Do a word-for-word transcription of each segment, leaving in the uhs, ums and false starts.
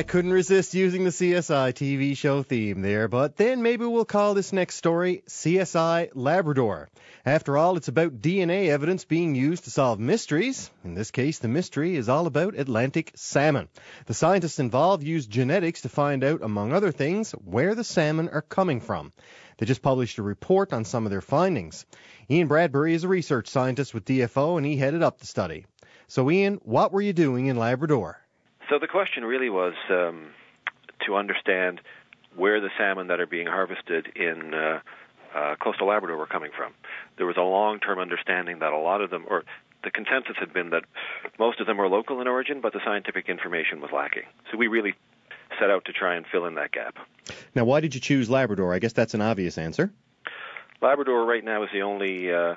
couldn't resist using the C S I T V show theme there, but then maybe we'll call this next story C S I Labrador. After all, it's about D N A evidence being used to solve mysteries. In this case, the mystery is all about Atlantic salmon. The scientists involved used genetics to find out, among other things, where the salmon are coming from. They just published a report on some of their findings. Ian Bradbury is a research scientist with D F O, and he headed up the study. So, Ian, what were you doing in Labrador? So the question really was um, to understand where the salmon that are being harvested in uh, uh, coastal Labrador were coming from. There was a long-term understanding that a lot of them, or the consensus had been that most of them were local in origin, but the scientific information was lacking. So we really set out to try and fill in that gap. Now, why did you choose Labrador? I guess that's an obvious answer. Labrador right now is the only uh,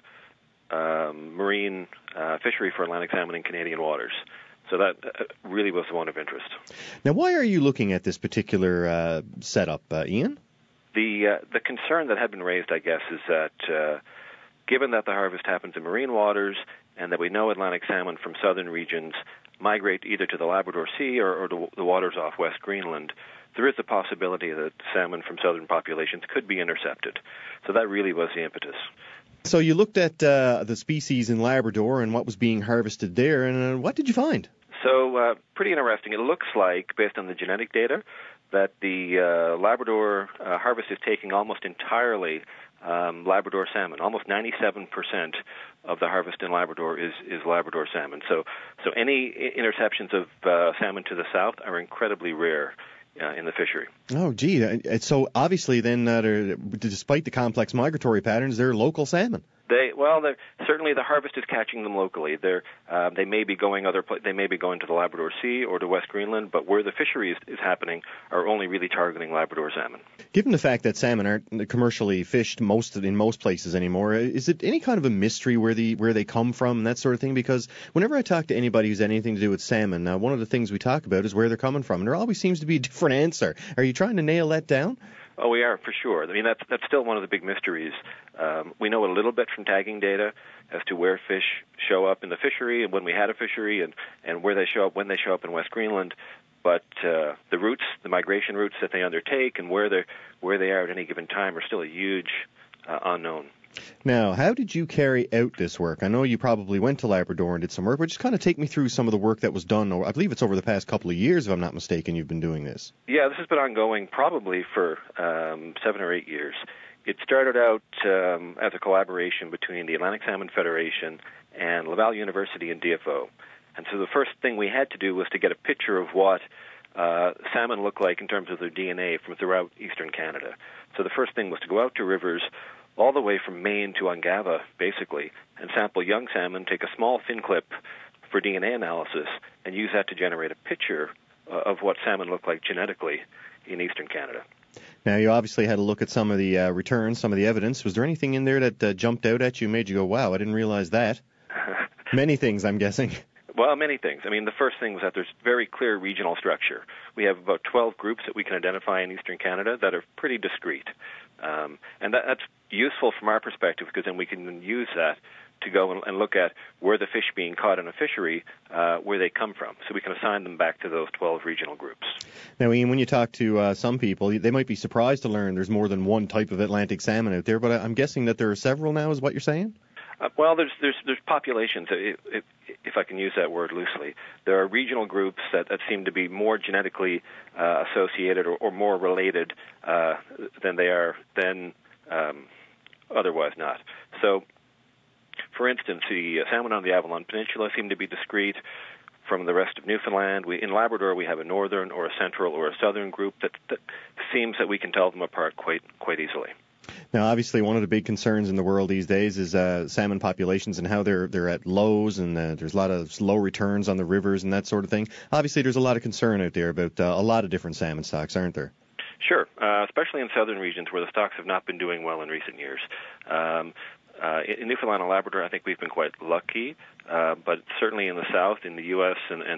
um, marine uh, fishery for Atlantic salmon in Canadian waters. So that really was one of interest. Now, why are you looking at this particular uh, setup, uh, Ian? The uh, the concern that had been raised, I guess, is that uh, given that the harvest happens in marine waters and that we know Atlantic salmon from southern regions migrate either to the Labrador Sea or, or to the waters off West Greenland, there is the possibility that salmon from southern populations could be intercepted. So that really was the impetus. So you looked at uh, the species in Labrador and what was being harvested there, and uh, what did you find? So uh, pretty interesting. It looks like, based on the genetic data, that the uh, Labrador uh, harvest is taking almost entirely um, Labrador salmon. Almost ninety-seven percent of the harvest in Labrador is, is Labrador salmon. So, so any interceptions of uh, salmon to the south are incredibly rare uh, in the fishery. Oh, gee. So obviously then, uh, despite the complex migratory patterns, they're local salmon. They well, certainly the harvest is catching them locally. They're, uh, they may be going other pla- they may be going to the Labrador Sea or to West Greenland, but where the fishery is, is happening are only really targeting Labrador salmon. Given the fact that salmon aren't commercially fished most in most places anymore, is it any kind of a mystery where the where they come from and that sort of thing? Because whenever I talk to anybody who's had anything to do with salmon, uh, one of the things we talk about is where they're coming from, and there always seems to be a different answer. Are you trying to nail that down? Oh, we are, for sure. I mean, that's that's still one of the big mysteries. Um, we know a little bit from tagging data as to where fish show up in the fishery and when we had a fishery and, and where they show up, when they show up in West Greenland. But uh, the routes, the migration routes that they undertake and where they where they are at any given time are still a huge uh, unknown. Now, how did you carry out this work? I know you probably went to Labrador and did some work, but just kind of take me through some of the work that was done. Over, I believe it's over the past couple of years, if I'm not mistaken, you've been doing this. Yeah, this has been ongoing probably for um, seven or eight years. It started out um, as a collaboration between the Atlantic Salmon Federation and Laval University and D F O. And so the first thing we had to do was to get a picture of what uh, salmon look like in terms of their D N A from throughout eastern Canada. So the first thing was to go out to rivers all the way from Maine to Ungava, basically, and sample young salmon, take a small fin clip for D N A analysis, and use that to generate a picture uh, of what salmon look like genetically in eastern Canada. Now, you obviously had a look at some of the uh, returns, some of the evidence. Was there anything in there that uh, jumped out at you and made you go, wow, I didn't realize that? Many things, I'm guessing. Well, many things. I mean, the first thing was that there's very clear regional structure. We have about twelve groups that we can identify in eastern Canada that are pretty discrete. Um, and that, that's useful from our perspective because then we can use that to go and, and look at where the fish being caught in a fishery, uh, where they come from. So we can assign them back to those twelve regional groups. Now, Ian, when you talk to uh, some people, they might be surprised to learn there's more than one type of Atlantic salmon out there, but I'm guessing that there are several now, is what you're saying? Uh, well, there's there's there's populations, if, if, if I can use that word loosely. There are regional groups that, that seem to be more genetically uh, associated or, or more related uh, than they are than um, otherwise not. So, for instance, the salmon on the Avalon Peninsula seem to be discrete from the rest of Newfoundland. We, in Labrador, we have a northern or a central or a southern group that, that seems that we can tell them apart quite quite easily. Now, obviously, one of the big concerns in the world these days is uh, salmon populations and how they're they're at lows, and uh, there's a lot of low returns on the rivers and that sort of thing. Obviously, there's a lot of concern out there about uh, a lot of different salmon stocks, aren't there? Sure, uh, especially in southern regions where the stocks have not been doing well in recent years. Um, uh, in Newfoundland and Labrador, I think we've been quite lucky, uh, but certainly in the south, in the U S and, and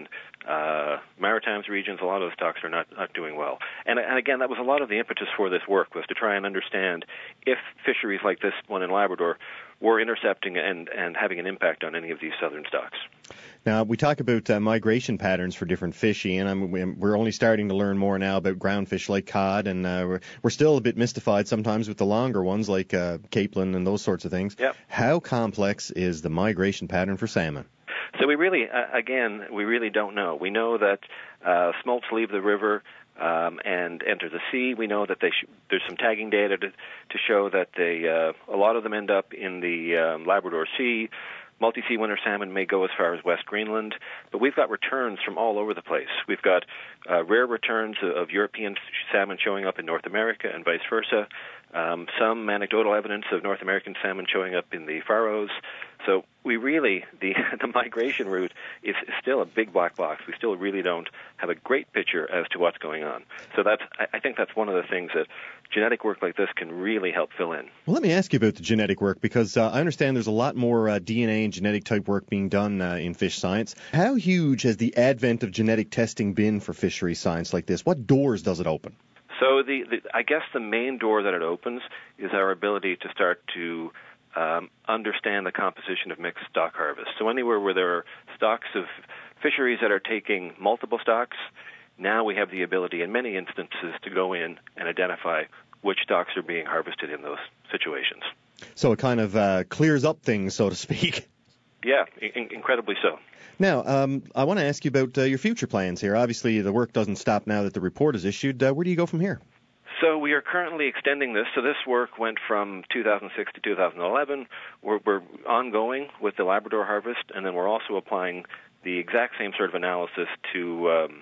uh, Maritimes regions, a lot of the stocks are not, not doing well. And, and again, that was a lot of the impetus for this work, was to try and understand if fisheries like this one in Labrador were intercepting and, and having an impact on any of these southern stocks. Now, we talk about uh, migration patterns for different fish, Ian. I mean, we're only starting to learn more now about groundfish like cod, and uh, we're, we're still a bit mystified sometimes with the longer ones like uh, capelin and those sorts of things. Yep. How complex is the migration pattern for salmon? So we really, uh, again, we really don't know. We know that uh, smolts leave the river um, and enter the sea. We know that they sh- there's some tagging data to, to show that they uh, a lot of them end up in the um, Labrador Sea. Multi-sea winter salmon may go as far as West Greenland, but we've got returns from all over the place. We've got uh, rare returns of, of European salmon showing up in North America and vice versa. Um, some anecdotal evidence of North American salmon showing up in the Faroes. So we really, the the migration route is, is still a big black box. We still really don't have a great picture as to what's going on. So that's, I, I think that's one of the things that genetic work like this can really help fill in. Well, let me ask you about the genetic work, because uh, I understand there's a lot more uh, D N A and genetic type work being done uh, in fish science. How huge has the advent of genetic testing been for fishery science like this? What doors does it open? So the, the I guess the main door that it opens is our ability to start to um, understand the composition of mixed stock harvest. So anywhere where there are stocks of fisheries that are taking multiple stocks, now we have the ability in many instances to go in and identify which stocks are being harvested in those situations. So it kind of uh, clears up things, so to speak. Yeah, in- incredibly so. Now, um, I want to ask you about uh, your future plans here. Obviously, the work doesn't stop now that the report is issued. Uh, where do you go from here? So we are currently extending this. So this work went from two thousand six to two thousand eleven. We're, we're ongoing with the Labrador harvest, and then we're also applying the exact same sort of analysis to um,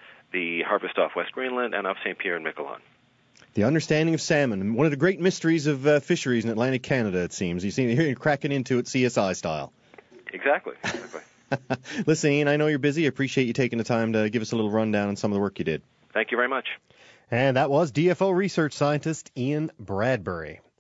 the harvest off West Greenland and off Saint Pierre and Miquelon. The understanding of salmon, one of the great mysteries of uh, fisheries in Atlantic Canada, it seems. You see, you're cracking into it C S I style. Exactly. exactly. Listen, Ian, I know you're busy. I appreciate you taking the time to give us a little rundown on some of the work you did. Thank you very much. And that was D F O research scientist Ian Bradbury.